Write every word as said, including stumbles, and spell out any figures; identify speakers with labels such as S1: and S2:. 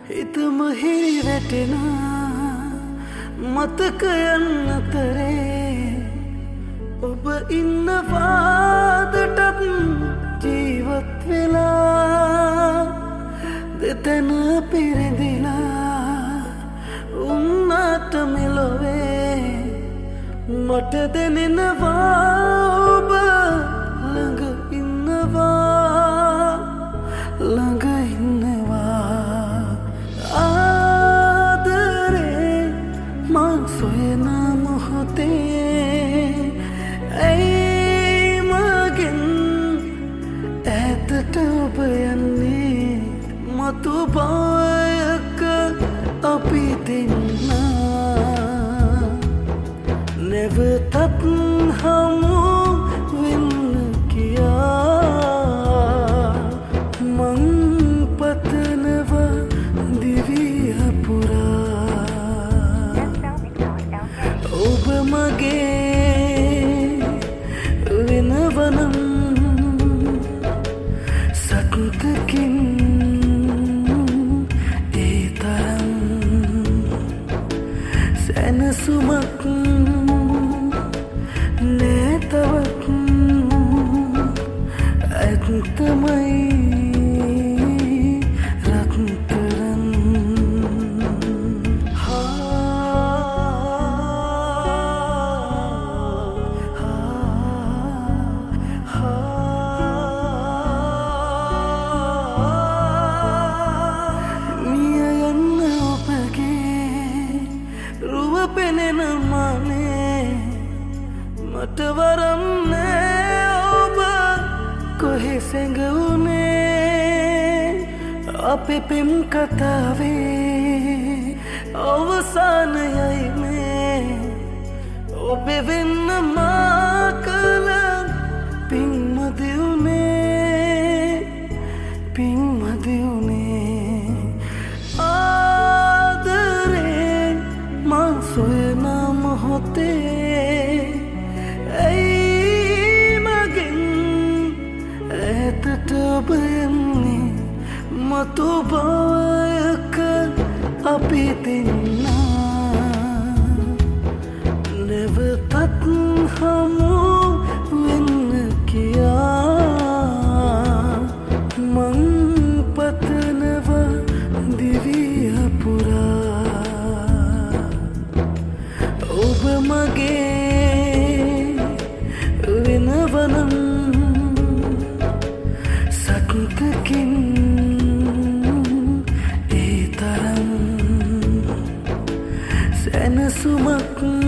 S1: හිතම හිරි වැටෙන මතකයන් අතරේ ඔබ ඉන්නවාදටත් ජීවත් වෙලා දෙතැන පිරිදිලා උන්නට මෙලොවේ මට දැනෙනවා ඔබ ළඟ ඉන්නවා ළඟ ඉන්නවා ආදරේ මං සොයන මොහොතේ ඇයි මගෙන් ඈතට ඔබ යන්නේ මතු බවයක අපි දෙන්නා නැවතත් හමු වෙන්න කියා මං පතනවා දිවිය පුරා ඔබ මගේ වෙනවනම් සතුටකින් ඒ තරම් සැනසුමක් නෑතවත් ඇත්තමයි රත්තරන් මිය යන්න ඔබගේ රුව පෙනෙන මානේ මට වරම් නෑ ඔබ කොහෙ සැඟවුනේ අපේ පෙම් කතාවේ අවසානයයි මේ ඔබේ වෙන්න මා කළ පින් මදිවුනේ පින් මදිවුනේ ආදරේ මං සොයන මොහොතේ ඇයි මගෙන් ඈතට ඔබ යන්නේ මතු බවයක අපි දෙන්නා නැවතත් හමු වෙන්න කියා මං පතනවා දිවිය පුරා ඔබ මගේ වෙනවනම් සතුටකින් ඒ තරම් සැනසුමක්